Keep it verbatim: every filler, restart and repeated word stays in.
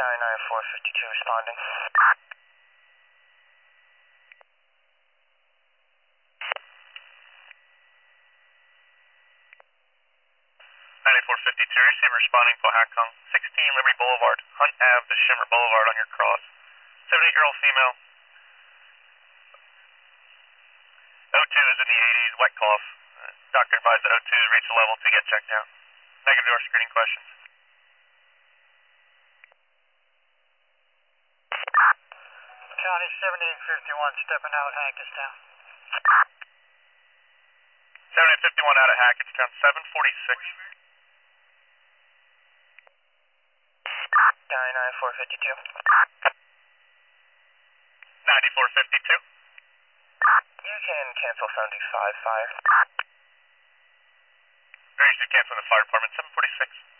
County nine four fifty-two responding. ninety-four fifty-two, receiver responding to Hackong, sixteen Liberty Boulevard, Hunt Avenue to Shimmer Boulevard on your cross. seventy-eight-year-old female. O two is in the eighties, wet cough. Uh, doctor advised that O two has reached the level to get checked out. Negative to our screening questions. County seventy-eight fifty-one, stepping out, Hackettstown. seventy-eight fifty-one out of Hackettstown, seven forty-six. County nine four fifty-two. ninety-four fifty-two. You can cancel seventy-five fire. Very should cancel the fire department, seven forty-six.